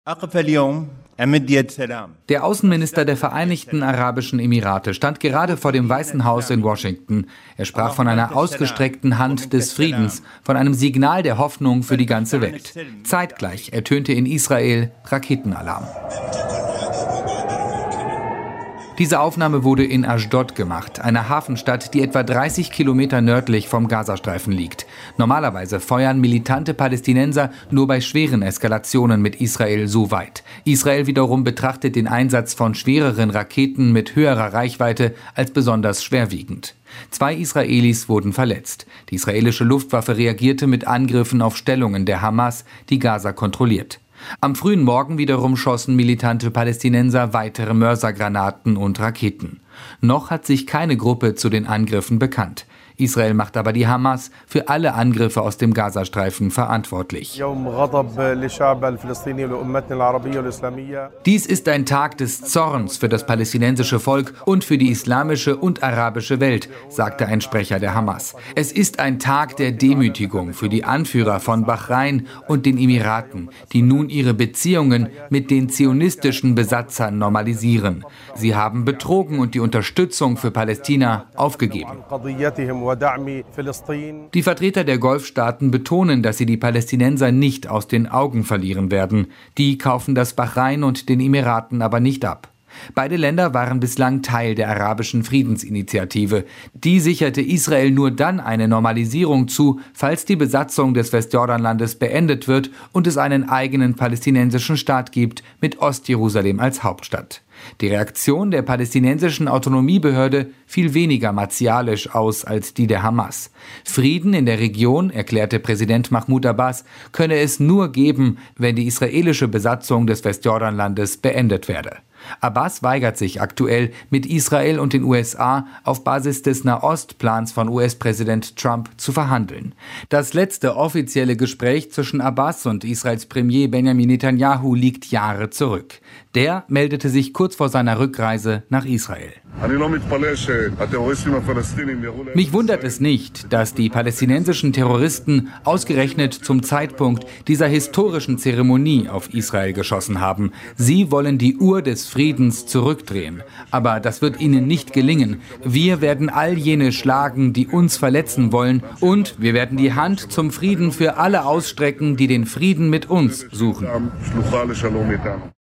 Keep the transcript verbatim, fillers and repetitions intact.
Der Außenminister der Vereinigten Arabischen Emirate stand gerade vor dem Weißen Haus in Washington. Er sprach von einer ausgestreckten Hand des Friedens, von einem Signal der Hoffnung für die ganze Welt. Zeitgleich ertönte in Israel Raketenalarm. Diese Aufnahme wurde in Ashdod gemacht, einer Hafenstadt, die etwa dreißig Kilometer nördlich vom Gazastreifen liegt. Normalerweise feuern militante Palästinenser nur bei schweren Eskalationen mit Israel so weit. Israel wiederum betrachtet den Einsatz von schwereren Raketen mit höherer Reichweite als besonders schwerwiegend. Zwei Israelis wurden verletzt. Die israelische Luftwaffe reagierte mit Angriffen auf Stellungen der Hamas, die Gaza kontrolliert. Am frühen Morgen wiederum schossen militante Palästinenser weitere Mörsergranaten und Raketen. Noch hat sich keine Gruppe zu den Angriffen bekannt. Israel macht aber die Hamas für alle Angriffe aus dem Gazastreifen verantwortlich. Dies ist ein Tag des Zorns für das palästinensische Volk und für die islamische und arabische Welt, sagte ein Sprecher der Hamas. Es ist ein Tag der Demütigung für die Anführer von Bahrain und den Emiraten, die nun ihre Beziehungen mit den zionistischen Besatzern normalisieren. Sie haben betrogen und die Unterstützung für Palästina aufgegeben. Die Vertreter der Golfstaaten betonen, dass sie die Palästinenser nicht aus den Augen verlieren werden. Die kaufen das Bahrain und den Emiraten aber nicht ab. Beide Länder waren bislang Teil der arabischen Friedensinitiative. Die sicherte Israel nur dann eine Normalisierung zu, falls die Besatzung des Westjordanlandes beendet wird und es einen eigenen palästinensischen Staat gibt, mit Ostjerusalem als Hauptstadt. Die Reaktion der palästinensischen Autonomiebehörde fiel weniger martialisch aus als die der Hamas. Frieden in der Region, erklärte Präsident Mahmoud Abbas, könne es nur geben, wenn die israelische Besatzung des Westjordanlandes beendet werde. Abbas weigert sich aktuell, mit Israel und den U S A auf Basis des Nahostplans von U S-Präsident Trump zu verhandeln. Das letzte offizielle Gespräch zwischen Abbas und Israels Premier Benjamin Netanyahu liegt Jahre zurück. Der meldete sich kurz vor seiner Rückreise nach Israel. Mich wundert es nicht, dass die palästinensischen Terroristen ausgerechnet zum Zeitpunkt dieser historischen Zeremonie auf Israel geschossen haben. Sie wollen die Uhr des Friedens zurückdrehen. Aber das wird ihnen nicht gelingen. Wir werden all jene schlagen, die uns verletzen wollen, und wir werden die Hand zum Frieden für alle ausstrecken, die den Frieden mit uns suchen.